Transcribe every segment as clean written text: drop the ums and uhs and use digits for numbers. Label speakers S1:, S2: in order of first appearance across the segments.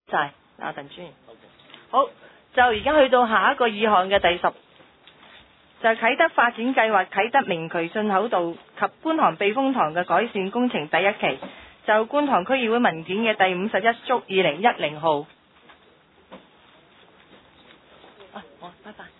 S1: 晒鄧專員。好，就而家去到下一個議項嘅第10，就係啟德發展計劃啟德明渠進口道及觀塘避風塘嘅改善工程第1期，就觀塘區議會文件嘅第51足2010號。好，拜拜。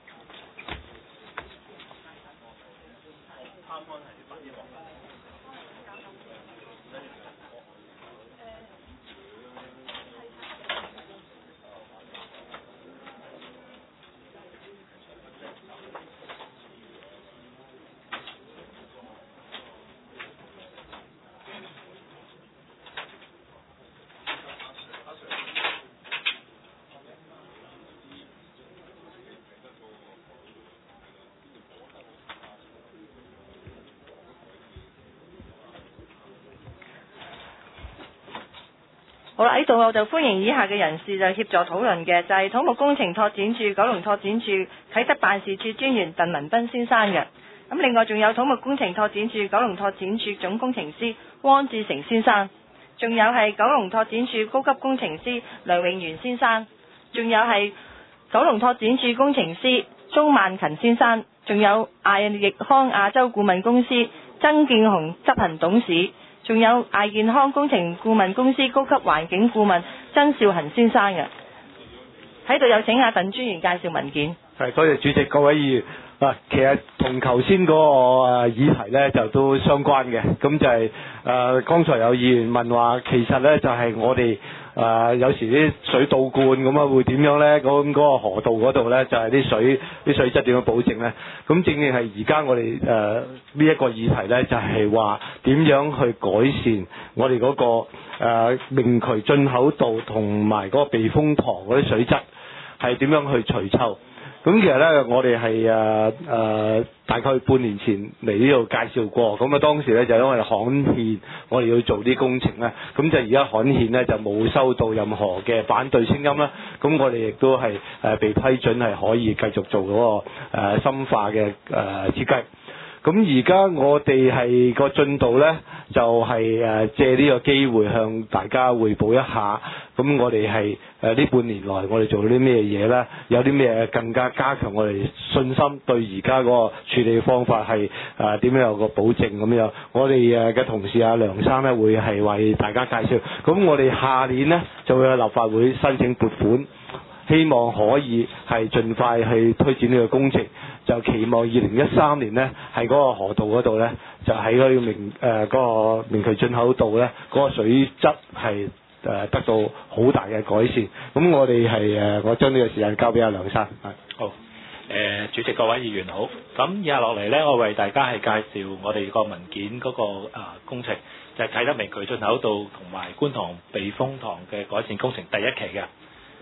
S1: 好啦，呢度我就歡迎以下嘅人士就協助討論嘅，就係土木工程拓展處九龍拓展處啟德辦事處專員鄧文彬先生嘅。咁另外仲有土木工程拓展處九龍拓展處總工程師汪志成先生，仲有係九龍拓展處高級工程師梁永元先生，仲有係九龍拓展處工程師鍾萬勤先生，仲有艾力康亞洲顧問公司曾建雄執行董事，仲有艾健康工程顧問公司高級環境顧問曾兆恒先生嘅。喺度有請阿鄧專員介紹文件。
S2: 係，多謝主席，各位議員。其實同頭先嗰個議題呢就都相關嘅，咁就係剛才有議員問話，其實呢就係我哋有時啲水倒灌咁啊，會點樣呢？咁嗰個河道嗰度呢，就係啲水質點樣保證呢？咁正正係而家我哋呢一個議題呢，就係話點樣去改善我哋嗰個明渠進口道同埋嗰個避風塘嗰啲水質，係點樣去除臭？咁其實咧，我哋係大概半年前嚟呢度介紹過，咁啊當時咧就因為刊憲，我哋要做啲工程咧，咁就而家刊憲咧就冇收到任何嘅反對聲音啦，咁我哋亦都係被批准係可以繼續做嗰個深化嘅設計。咁而家我哋係個進度呢，就係借呢個機會向大家匯報一下。咁我哋係呢半年來我哋做咗啲咩嘢呢？有啲咩更加加強我哋信心，對而家嗰個處理方法係點樣有個保證咁樣。我哋嘅同事阿梁生呢，會係為大家介紹。咁我哋下年呢，就會喺立法會申請撥款。希望可以係盡快去推展呢個工程，就期望2013年呢，喺嗰個河道嗰度呢，就喺嗰個明渠進口道呢，嗰個水質係得到好大嘅改善。咁我哋係我將呢個時間交俾阿梁生。
S3: 好，主席各位議員好。咁以下落嚟呢，我為大家係介紹我哋個文件嗰個工程，就係啟德明渠進口道同埋觀塘避風塘嘅改善工程第1期嘅。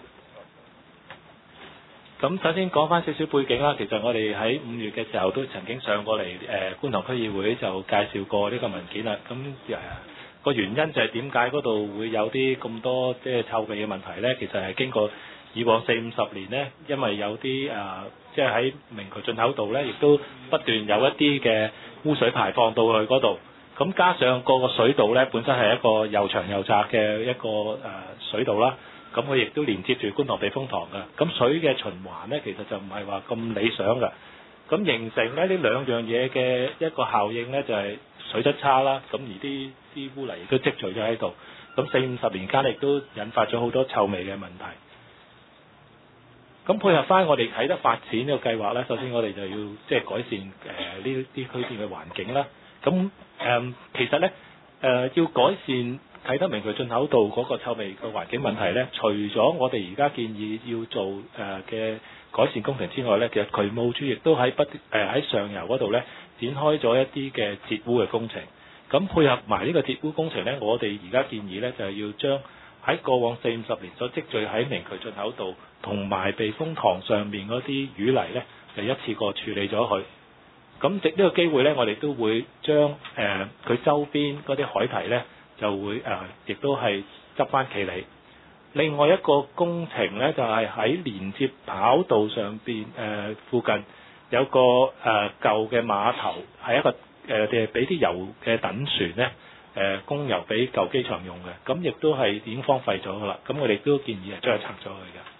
S3: 咁首先講翻少少背景啦，其實我哋喺5月嘅時候都曾經上過嚟觀塘區議會就介紹過呢個文件啦。咁個原因就係點解嗰度會有啲咁多即係臭味嘅問題呢？其實係經過以往40-50年呢，因為有啲即係喺明渠進口道呢，亦都不斷有一啲嘅污水排放到去嗰度。咁加上個水道呢，本身係一個又長又窄嘅一個水道啦。咁佢亦都連接住觀塘避風塘嘅，咁水嘅循環呢，其實就唔係話咁理想嘅，咁形成呢兩樣嘢嘅一個效應呢，就係水質差啦，咁而啲污泥亦都積聚咗喺度，咁40-50年間亦都引發咗好多臭味嘅問題。咁配合翻我哋啟德發展呢個計劃呢，首先我哋就要即係改善呢啲區段嘅環境啦。咁其實呢，要改善啟德明渠進口道嗰個臭味嘅環境問題呢，除咗我哋而家建議要做嘅改善工程之外呢，其實渠務署亦都喺上游嗰度呢展開咗一啲嘅截污嘅工程。咁配合埋呢個截污工程呢，我哋而家建議呢就係要將喺過往40-50年所積聚喺明渠進口道同埋避風塘上面嗰啲淤泥呢，就一次過處理咗佢。咁藉呢個機會呢，我哋都會將佢周邊嗰啲海堤呢，就會亦都係執翻企理。另外一個工程呢，就係喺連接跑道上邊附近有個舊嘅碼頭，係一個俾啲油嘅躉船呢供油俾舊機場用嘅，咁亦都係已經荒廢咗㗎啦。咁我哋都建議係將佢拆咗佢嘅。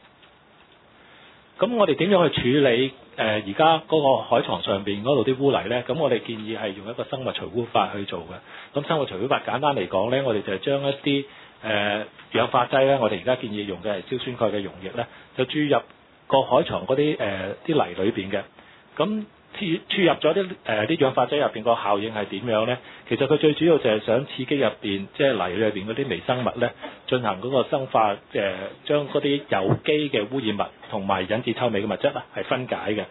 S3: 咁我哋點樣去處理而家嗰個海床上邊嗰度啲污泥呢？咁我哋建議係用一個生物除污法去做嘅。咁生物除污法簡單嚟講呢，我哋就係將一啲氧化劑呢，我哋而家建議用嘅係硝酸鈣嘅溶液呢，就注入個海床嗰啲啲泥裏邊嘅。咁注入咗啲氧化劑入邊個效應係點樣呢？其實佢最主要就係想刺激入邊即係泥裏邊嗰啲微生物呢，進行嗰個生化，將嗰啲有機嘅污染物同埋引致臭味嘅物質啊係分解嘅。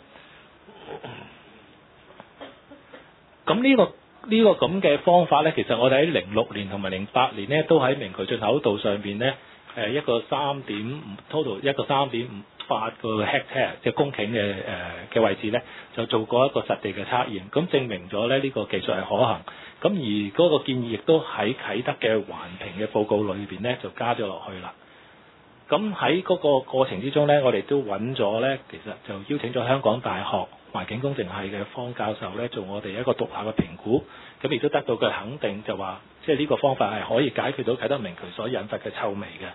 S3: 咁呢個咁嘅方法呢，其實我哋喺06年同埋08年呢，都喺明渠進口道上邊呢，一個3.5 total 一個3.58個 hectare 即係公頃嘅位置呢，就做過一個實地嘅測驗，咁證明咗呢個技術係可行。咁而嗰個建議亦都喺啟德嘅環評嘅報告裏邊呢，就加咗落去啦。咁喺嗰個過程之中呢，我哋都揾咗呢，其實就邀請咗香港大學環境工程系嘅方教授呢，做我哋一個獨立嘅評估，咁亦都得到佢肯定，就話即係呢個方法係可以解決到啟德明渠所引發嘅臭味嘅。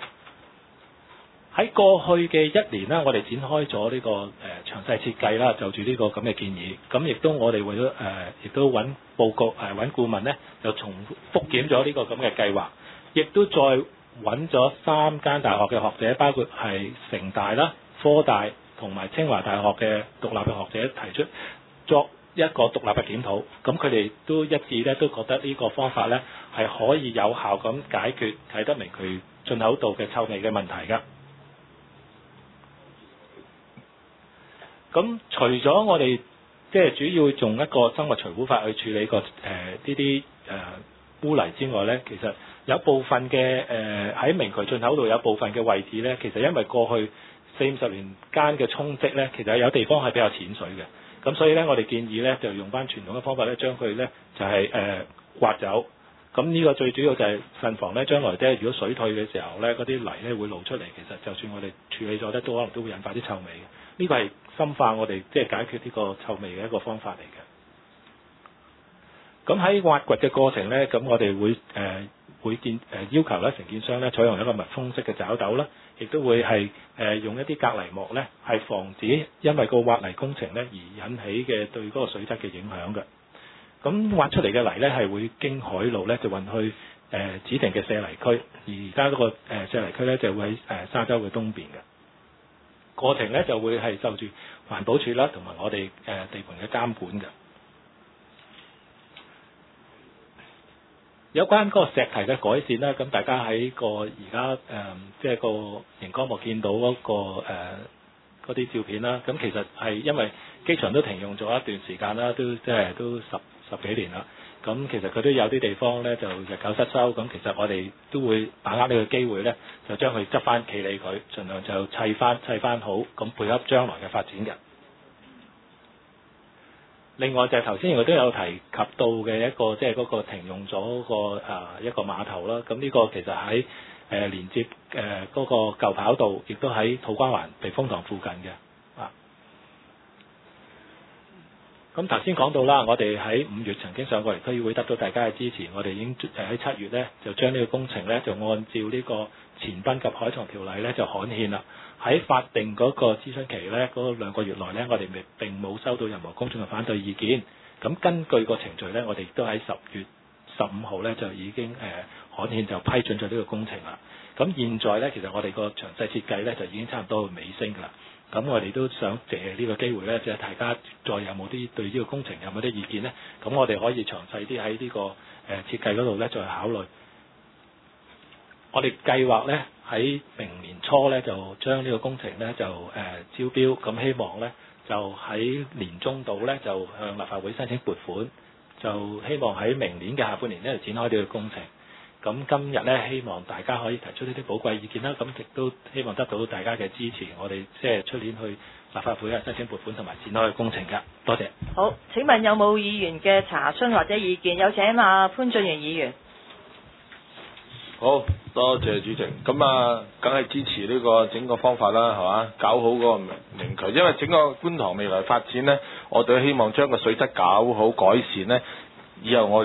S3: 喺過去嘅1年呢，我哋展開咗呢個詳細設計啦，就住呢個咁嘅建議。咁亦都我哋為咗亦都揾報告揾顧問呢，就重複檢咗呢個咁嘅計劃，亦都再揾咗3間大學嘅學者，包括係城大啦、科大同埋清華大學嘅獨立嘅學者提出作一個獨立嘅檢討。咁佢哋都一致咧，都覺得呢個方法呢係可以有效咁解決啟德明渠進口道嘅臭味嘅問題㗎。咁除咗我哋即係主要用一個生物除污法去處理個呢啲污泥之外呢，其實有部分嘅喺明渠進口道有部分嘅位置呢，其實因為過去40-50年間嘅沖積呢，其實有地方係比較淺水嘅。咁所以呢，我哋建議呢，就用翻傳統嘅方法呢，將佢呢就係刮走。咁呢個最主要就係慎防呢，將來即係如果水退嘅時候呢，嗰啲泥呢會露出嚟。其實就算我哋處理咗呢，都可能都會引發啲臭味嘅。呢個係深化我哋即係解決呢個臭味嘅一個方法嚟嘅。咁喺挖掘嘅過程呢，咁我哋會要求咧承建商咧採用一個密封式嘅爪斗啦，亦都會係用一啲隔泥膜咧，係防止因為個挖泥工程咧而引起嘅對嗰個水質嘅影響嘅。咁挖出嚟嘅泥咧係會經海路咧就運去指定嘅卸泥區，而家嗰個卸泥區咧就會喺沙洲嘅東邊嘅。過程咧就會係受住環保署啦同埋我哋地盤嘅監管嘅。有關嗰個石堤嘅改善啦，咁大家喺個而家即係個熒光幕見到嗰嗰啲照片啦，咁其實係因為機場都停用咗一段時間啦，都即係都十幾年啦。咁其實佢都有啲地方咧就日久失修，咁其實我哋都會把握呢個機會咧，就將佢執翻企理佢，盡量就砌翻好，咁配合將來嘅發展嘅。另外就係頭先我都有提及到嘅一個即係嗰個停用咗個一個碼頭啦，咁呢個其實喺連接嗰個舊跑道，亦都喺土瓜灣避風塘附近嘅。咁頭先講到啦，我哋喺5月曾經上過嚟區議會，得到大家嘅支持，我哋已經喺7月呢，就將呢個工程呢，就按照呢個前濱及海床條例呢，就刊憲啦。喺法定嗰個諮詢期呢，嗰2個月內呢，我哋並冇收到任何公眾嘅反對意見。咁根據個程序呢，我哋都喺10月15號呢，就已經刊憲就批准咗呢個工程啦。咁現在呢，其實我哋個詳細設計呢，就已經差唔多尾聲㗎啦。咁我哋都想借呢個機會呢，即係大家再有冇啲對呢個工程有冇啲意見呢？咁我哋可以詳細啲喺呢個設計嗰度呢，再考慮。我哋計劃呢，喺明年初呢，就將呢個工程呢，就招標，咁希望呢，就喺年中度呢，就向立法會申請撥款，就希望喺明年嘅下半年呢，就展開呢個工程。咁今日呢，希望大家可以提出呢啲寶貴意見啦，咁亦都希望得到大家嘅支持，我哋即係出年去立法會申請撥款同埋展開工程㗎。多謝。
S1: 好，請問有冇議員嘅查詢或者意見？有請潘俊賢議員。
S4: 好多謝主席，咁梗係支持呢個整個方法啦，係嘛？搞好嗰個明渠，因為整個觀塘未來發展呢，我哋希望將個水質搞好改善呢，以後我哋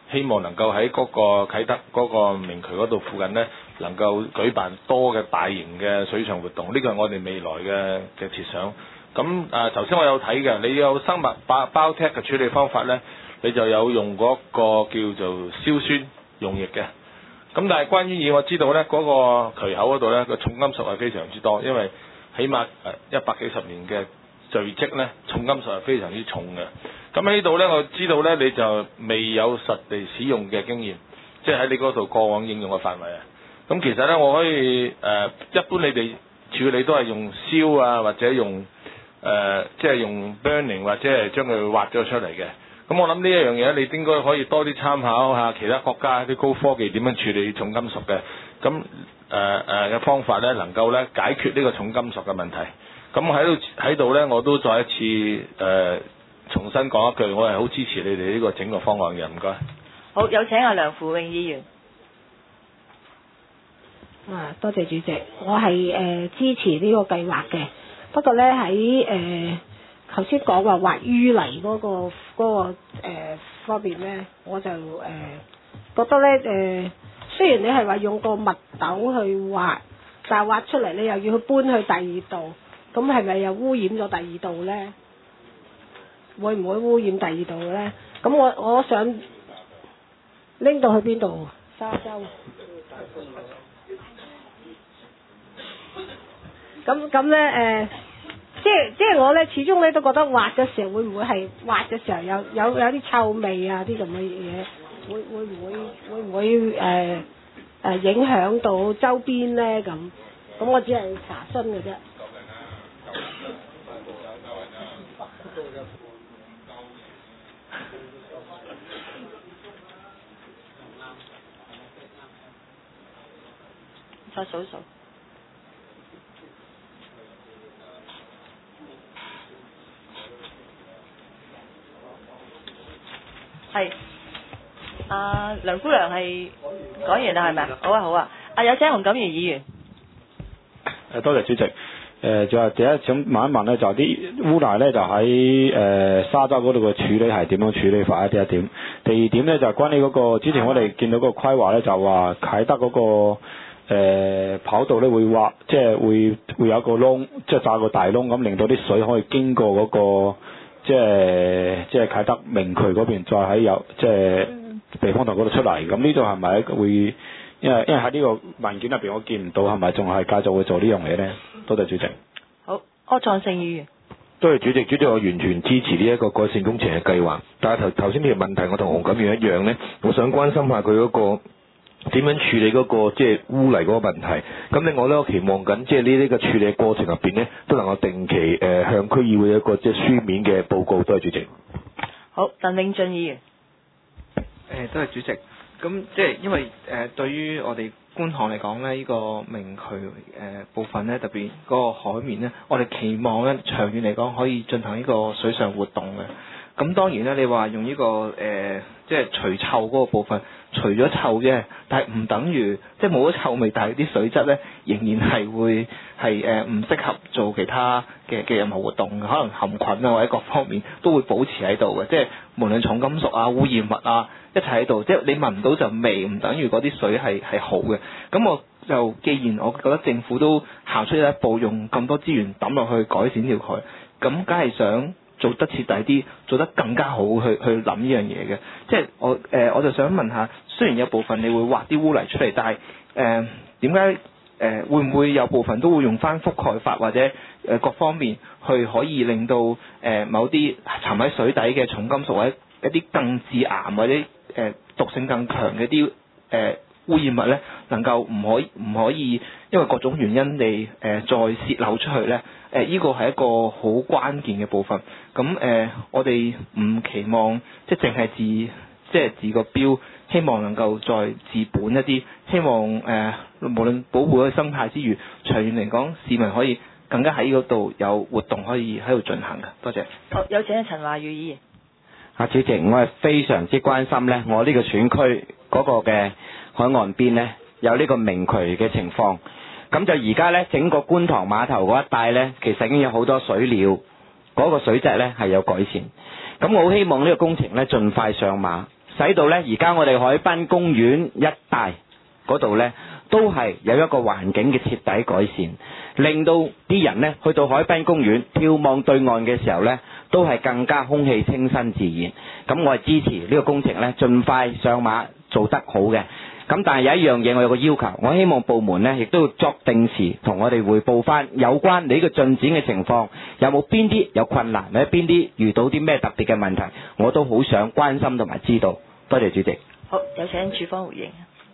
S4: 希望能夠喺嗰個啟德嗰個明渠嗰度附近呢，能夠舉辦多嘅大型嘅水上活動，呢個係我哋未來嘅設想。咁頭先我有睇嘅，你有生物包踢嘅處理方法呢，你就有用嗰個叫做硝酸溶液嘅。咁但係關於以我知道呢，嗰個渠口嗰度呢，個重金屬係非常之多，因為起碼100幾十年嘅聚積呢，重金屬係非常之重嘅。咁喺呢度呢，我知道呢，你就未有實地使用嘅經驗，即係喺你嗰度過往應用嘅範圍啊。咁其實呢，我可以一般你哋處理都係用燒啊，或者用即係用 burning 或者係將佢挖咗出嚟嘅。咁我諗呢一樣嘢，你應該可以多啲參考下其他國家啲高科技點樣處理重金屬嘅。咁嘅方法呢，能夠呢解決呢個重金屬嘅問題。咁喺度呢，我都再一次重新講一句，我係好支持你哋呢個整個方案嘅。唔該。
S1: 好，有請阿梁扶榮議員。
S5: 多謝主席，我係支持呢個計劃嘅。不過呢，喺頭先講話挖淤泥嗰個方面呢，我就覺得呢，雖然你係話用個密斗去挖，但係挖出嚟你又要去搬去第二度，咁係咪又污染咗第二度呢？會唔會污染第二度呢？咁我想拎到去邊度？沙洲。咁咧即係我咧始終咧都覺得挖嘅時候會唔會係挖嘅時候有啲臭味啊啲咁嘅嘢，會唔會影響到周邊咧咁？咁我只係查詢嘅啫。
S1: 再數數。係，梁姑娘係講完啦，係咪？好啊，好啊。有請洪錦余議員。
S6: 多謝主席。就係第一想問一問咧，就啲污泥咧就喺沙洲嗰度嘅處理係點樣處理法？第一點。第二點咧就係關於嗰個之前我哋見到個規劃咧，就話啟德嗰個跑道咧會挖，即係會有個窿，即係炸個大窿咁，令到啲水可以經過嗰個。即係啟德明渠嗰邊，再喺即係避風塘嗰度出嚟。咁呢度係咪會？因為喺呢個文件入邊我見唔到，係咪仲係繼續會做呢樣嘢咧？多謝主席。
S1: 好，柯創盛議員。
S7: 多謝主席，主席我完全支持呢一個改善工程嘅計劃。但係頭先呢個問題，我同洪錦余一樣咧，我想關心下佢嗰個點樣處理嗰個即係污泥嗰個問題。咁另外咧，我期望緊即係呢啲嘅處理過程入邊咧，都能夠定期向區議會一個即係書面嘅報告。多謝主席。
S1: 好，鄧永俊議員。
S8: 多謝主席。咁即係因為對於我哋觀塘嚟講咧，呢個明渠部分咧，特別嗰個海面咧，我哋期望咧長遠嚟講可以進行呢個水上活動嘅。咁當然咧，你話用呢個即係除臭嗰個部分，除咗臭啫，但係唔等於即係冇咗臭味，但係啲水質咧仍然係會係唔適合做其他嘅任何活動，可能含菌啊或者各方面都會保持喺度嘅，即係無論重金屬啊、污染物啊一齊喺度，即係你聞唔到就味，唔等於嗰啲水係好嘅。咁我就既然我覺得政府都行出一步，用咁多資源抌落去改善條渠，咁梗係想做得徹底啲，做得更加好去諗呢樣嘢嘅。即係我就想問下，雖然有部分你會挖啲污泥出嚟，但係點解會唔會有部分都會用翻覆蓋法或者各方面去可以令到某啲沉喺水底嘅重金屬或者一啲更致癌或者毒性更強嘅啲污染物咧，能夠唔可以因為各種原因地再泄漏出去咧？呢個係一個好關鍵嘅部分。咁我哋唔期望即係淨係治個標，希望能夠再治本一啲。希望無論保護個生態之餘，長遠嚟講，市民可以更加喺嗰度有活動可以喺度進行嘅。多謝。
S1: 好，有請陳華宇議員。
S9: 主席，我係非常之關心咧，我呢個選區嗰個嘅海岸邊咧有呢個明渠嘅情況。咁就而家咧整個觀塘碼頭嗰一帶咧，其實已經有好多水料，嗰個水質咧係有改善。咁我好希望呢個工程咧盡快上馬， 使到呢而家我哋海濱公園一帶嗰度呢，都係有一個環境嘅徹底改善，令到啲人呢去到海濱公園眺望對岸嘅時候呢，都係更加空氣清新自然。咁我係支持呢個工程呢盡快上馬做得好嘅。咁但係有一樣嘢我有個要求，我希望部門呢亦都要作定時同我哋匯報翻有關你呢個進展嘅情況，有冇邊啲有困難，或者邊啲遇到啲咩特別嘅問題，我都好想關心同埋知道。多謝主席。
S1: 好，有請署方回應。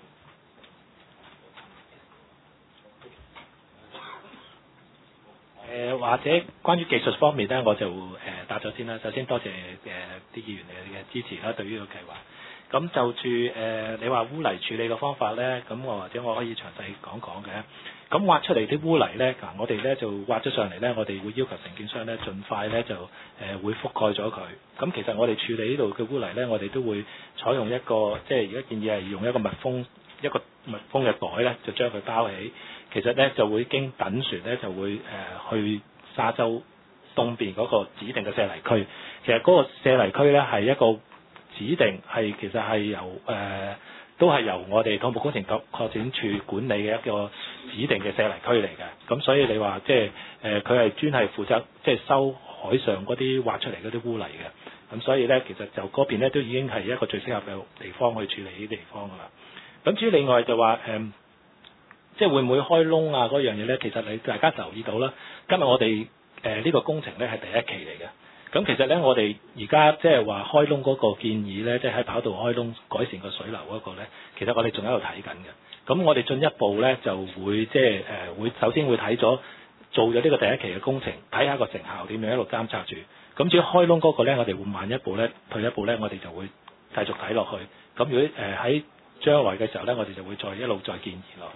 S3: 或者關於技術方面呢，我就答咗先啦。首先多謝啲議員嘅支持啦，對於個計劃。咁就住你話污泥處理嘅方法呢，咁或者我可以詳細講講嘅。咁挖出嚟啲污泥呢，我哋呢就挖咗上嚟呢，我哋會要求承建商呢盡快呢就會覆蓋咗佢。咁其實我哋處理呢度嘅污泥呢，我哋都會採用一個即係而家建議係用一個密封嘅袋呢，就將佢包起。其實呢就會經躉船呢就會去沙洲東邊嗰個指定嘅瀉泥區。其實嗰個瀉泥區呢係一個指定係其實係由都係由我哋土木工程拓展處管理嘅一個指定嘅瀉泥區嚟嘅。咁所以你話即係佢係專係負責即係收海上嗰啲挖出嚟嗰啲污泥嘅。咁所以呢，其實就嗰邊呢都已經係一個最適合嘅地方去處理呢啲地方噶啦。咁至於另外就話即係會唔會開窿啊嗰樣嘢呢？其實你大家留意到啦，今日我哋呢個工程呢係第一期嚟嘅。咁其實呢，我哋而家即係話開窿嗰個建議呢，即係喺跑道開窿改善個水流嗰個呢，其實我哋仲喺度睇緊嘅。咁我哋進一步呢，就會即係會首先會睇咗做咗呢個第一期嘅工程，睇下個成效點樣，一路監察住。咁至於開窿嗰個呢，我哋會慢一步呢，退一步呢，我哋就會繼續睇落去。咁如果喺將來嘅時候呢，我哋就會一路再建議落去。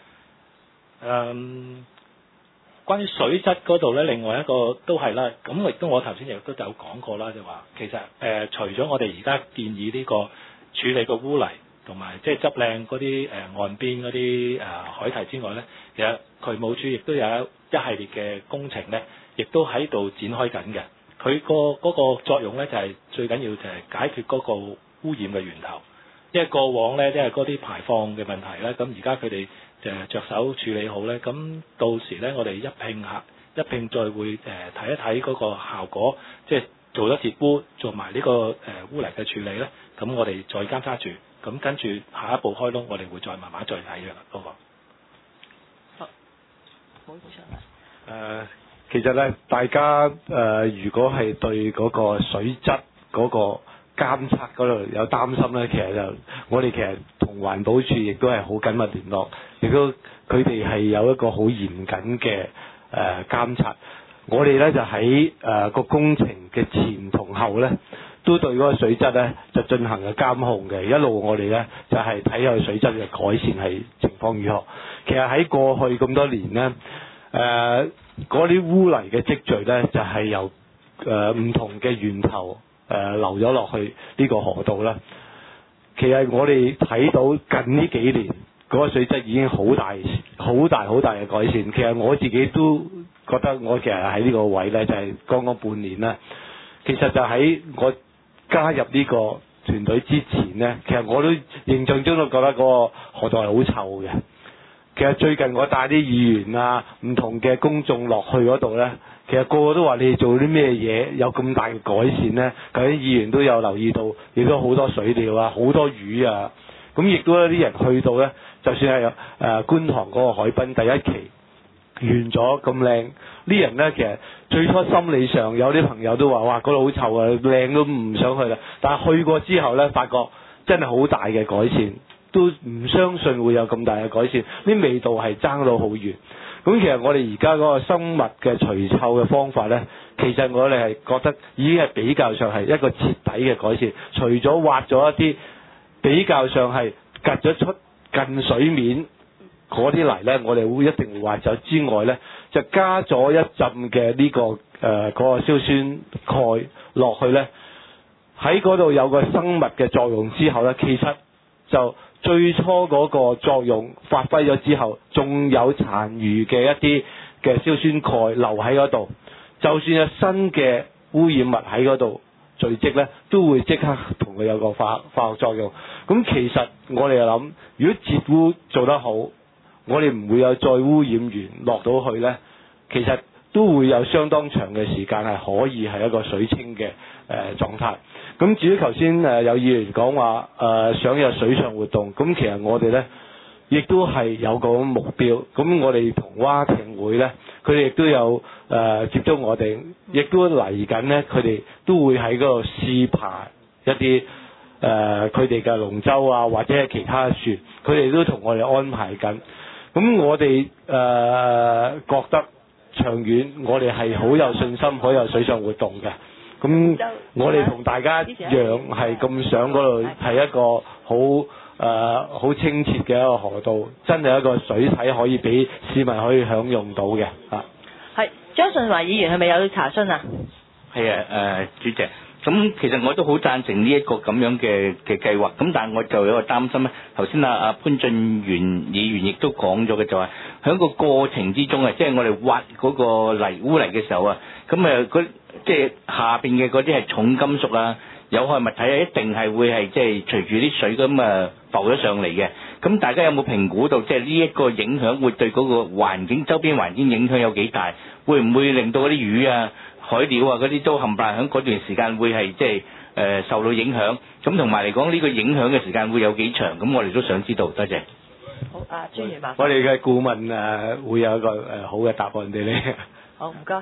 S3: 關於水質嗰度呢，另外一個都係啦，咁亦都我頭先亦都有講過啦，就話其實除咗我哋而家建議呢個處理個污泥同埋即係執靚嗰啲岸邊嗰啲海堤之外呢，其實渠務署亦都有一系列嘅工程呢，亦都喺度展開緊嘅。佢嗰個作用呢，就係最緊要就係解決嗰個污染嘅源頭，因為過往呢，即係嗰啲排放嘅問題呢，咁而家佢哋着手處理好呢，咁到時呢，我哋一併再會睇一睇嗰個效果，即係做咗截污，做埋呢個污泥嘅處理呢，咁我哋再監察住，咁跟住下一步開窿，我哋會再慢慢再睇嘅啦，嗰個。
S1: 好，冇補充啦。
S2: 其實呢，大家如果係對嗰個水質嗰個監測嗰度有擔心呢，其實就我哋其實同環保署亦都係好緊密聯絡，亦都佢哋係有一個好嚴謹嘅監察。我哋呢就喺個工程嘅前同後呢，都對嗰個水質呢就進行嘅監控嘅。一路我哋呢就係睇下水質嘅改善係情況如何。其實喺過去咁多年呢，嗰啲污泥嘅積聚呢，就係由唔同嘅源頭流咗落去呢個河道啦。其實我哋睇到近呢幾年嗰個水質已經好大嘅改善。其實我自己都覺得我其實喺呢個位呢，就係剛剛半年啦。其實就喺我加入呢個團隊之前呢，其實我都印象中都覺得嗰個河道係好臭嘅。其實最近我帶啲議員啊、唔同嘅公眾落去嗰度呢，其實個個都話你哋做啲咩嘢有咁大嘅改善呢？嗰啲議員都有留意到，亦都好多水鳥啊、好多魚啊。咁亦都有啲人去到呢，就算係觀塘嗰個海濱第一期完咗咁靚，啲人呢，其實最初心理上有啲朋友都話：哇，嗰度好臭啊，靚都唔想去啦。但係去過之後呢，發覺真係好大嘅改善。都唔相信會有咁大嘅改善，啲味道係爭到好遠。咁其實我哋而家嗰個生物嘅除臭嘅方法呢，其實我哋係覺得已經係比較上係一個徹底嘅改善。除咗挖咗一啲比較上係趌咗出近水面嗰啲泥呢，我哋會一定會挖走之外呢，就加咗一浸嘅呢個嗰個硝酸鈣落去呢，喺嗰度有個生物嘅作用之後呢，其實就最初嗰個作用發揮咗之後，仲有殘餘嘅一啲嘅硝酸鈣留喺嗰度，就算有新嘅污染物喺嗰度， 聚積咧，都會即刻同佢有個化學作用。咁其實我哋又諗，如果截污做得好，我哋唔會有再污染源落到去咧，其實都會有相當長嘅時間係可以係一個水清嘅狀態。咁至於頭先有議員講話想有水上活動，咁其實我哋咧亦都係有個目標。咁我哋同蛙艇會咧，佢哋亦都有接觸我哋，亦都嚟緊咧，佢哋都會喺嗰度試爬一啲佢哋嘅龍舟啊，或者係其他船，佢哋都同我哋安排緊。咁我哋覺得長遠，我哋係好有信心，好有水上活動嘅。咁我哋同大家一樣係咁想嗰度係一個好清澈嘅一個河道，真係一個水體可以俾市民可以享用到嘅啊。
S1: 係張順華議員係咪有查詢啊？
S10: 係啊，主席。咁其實我都好贊成呢一個咁樣嘅計劃，咁但係我就有個擔心咧。頭先阿潘俊源議員亦都講咗嘅，就係喺個過程之中啊，即係我哋挖嗰個污泥嘅時候啊，咁即係下邊嘅嗰啲係重金屬啊、有害物體啊，一定係會係即係隨住啲水咁浮咗上嚟嘅。咁大家有冇評估到即係呢一個影響會對嗰個環境周邊環境影響有幾大？會唔會令到嗰啲魚啊、海鳥啊嗰啲都冚唪唥喺嗰段時間會係即係受到影響？咁同埋嚟講呢個影響嘅時間會有幾長？咁我哋都想知道。多謝。
S1: 好，專員麻煩。
S2: 我哋嘅顧問會有一個好嘅答案俾你。
S1: 好，唔該。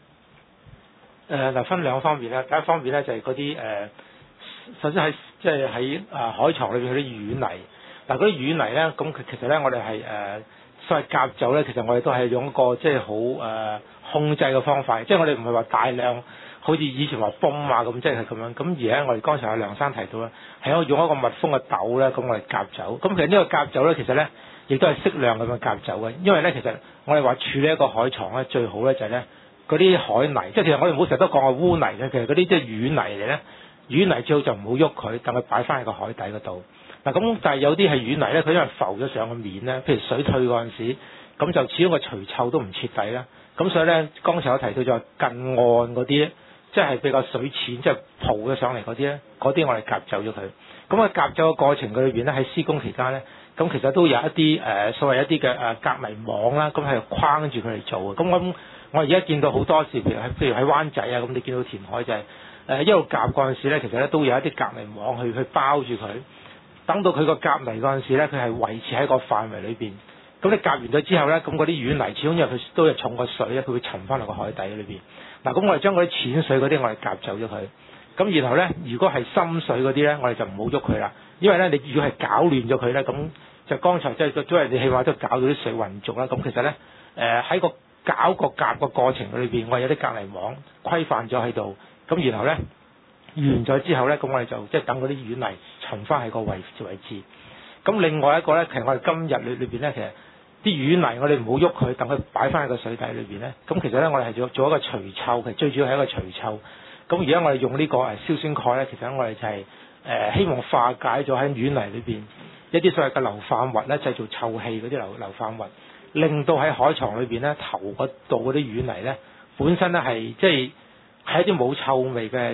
S11: 嗱，分兩方面啦。第一方面咧就係嗰啲首先喺海床裏邊嗰啲淤泥。嗱，嗰啲淤泥咧，咁其實咧我哋係所謂夾走咧，其實我哋都係用一個即係好控制嘅方法，即係我哋唔係話大量好似以前話泵啊咁，即係咁樣。咁而咧我哋剛才阿梁生提到咧，係用一個密封嘅斗咧，咁我哋夾走。咁其實呢個夾走咧，其實咧亦都係適量咁樣夾走嘅，因為咧其實我哋話處理一個海床咧，最好咧就係咧嗰啲海泥，即係其實我哋唔好成日都講話污泥嘅，其實嗰啲即係淤泥嚟咧，淤泥最好就唔好喐佢，等佢擺翻喺個海底嗰度。嗱咁，但係有啲係淤泥咧，佢因為浮咗上個面咧，譬如水退嗰陣時，咁就始終個除臭都唔徹底啦。咁所以咧，剛才我提到就近岸嗰啲，即係比較水淺，即係蒲咗上嚟嗰啲咧，嗰啲我哋夾走咗佢。咁啊夾走嘅過程裏邊咧，喺施工期間咧，咁其實都有一啲所謂一啲嘅隔泥網啦，咁係框住佢嚟做嘅。咁我而家見到好多時，譬如喺灣仔啊，咁你見到填海就係一路夾嗰陣時咧，其實咧都有一啲隔泥網去包住佢。等到佢個夾泥嗰陣時咧，佢係維持喺個範圍裏邊。咁你夾完咗之後咧，咁嗰啲淤泥始終因為佢都係重過水咧，佢會沉翻落個海底裏邊。嗱，咁我哋將嗰啲淺水嗰啲我哋夾走咗佢。咁然後咧，如果係深水嗰啲咧，我哋就唔好喐佢啦。因為咧，你如果係搞亂咗佢咧，咁就剛才即係因為你起碼都搞到啲水混濁啦。咁其實咧，喺個搞個夾個過程裏邊，我哋有啲隔泥網規範咗喺度。咁然後咧，完咗之後咧，咁我哋就即係等嗰啲淤泥沉翻喺個位置。咁另外一個咧，其實我哋今日裏邊咧，其實啲淤泥我哋唔好喐佢，等佢擺翻喺個水底裏邊咧。咁其實咧，我哋係做一個除臭，其實最主要係一個除臭。咁而家我哋用呢個硝酸鈣咧，其實我哋就係希望化解咗喺淤泥裏邊一啲所謂嘅硫化物咧，製造臭氣嗰啲硫化物，令到喺海床裏邊咧頭嗰度嗰啲淤泥咧，本身咧係即係一啲冇臭味嘅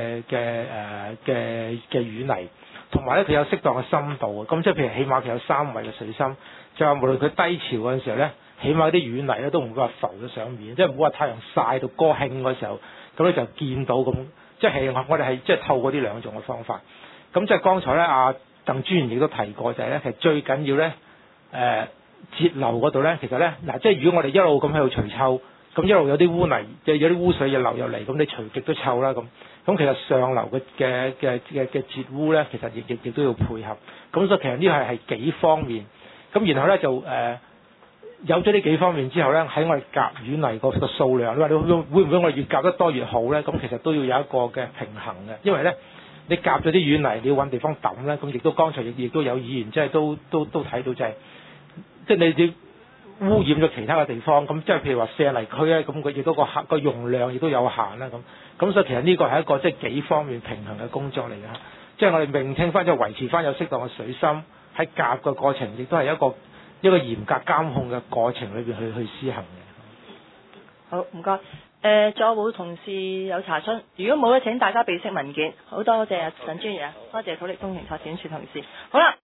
S11: 淤泥。同埋咧，佢有適當嘅深度，咁即係譬如起碼佢有3米嘅水深，就話無論佢低潮嗰陣時候咧，起碼啲淤泥咧都唔會話浮咗上面，即係唔好話太陽曬到高興嗰時候，咁咧就見到咁，即係我哋係即係透過呢兩種嘅方法。咁即係剛才咧，阿鄧專員亦都提過就係咧，其實最緊要咧，截流嗰度咧，其實咧嗱，即係如果我哋一路咁喺度除臭，咁一路有啲污泥，即係有啲污水又流入嚟，咁你除極都臭啦咁。咁其實上流嘅截污咧，其實亦都要配合。咁所以其實呢係幾方面。咁然後咧就有咗呢幾方面之後咧，喺我哋夾淤泥個數量，你話你會唔會我哋越夾得多越好咧？咁其實都要有一個嘅平衡嘅，因為咧你夾咗啲淤泥，你要揾地方抌咧，咁亦都剛才亦都有議員即係都睇到就係，即係你污染咗其他嘅地方，咁即係譬如話瀉泥區咧，咁佢亦都個容量亦都有限啦，咁所以其實呢個係一個即係幾方面平衡嘅工作嚟嘅，即係我哋聆聽翻，即係維持翻有適當嘅水深，喺夾嘅過程亦都係一個嚴格監控嘅過程裏邊去施行嘅。
S1: 好，唔該。 仲有冇同事有查詢？如果冇咧，請大家備悉文件。好多謝陳專員啊，多謝土力工程拓展處同事。好啦。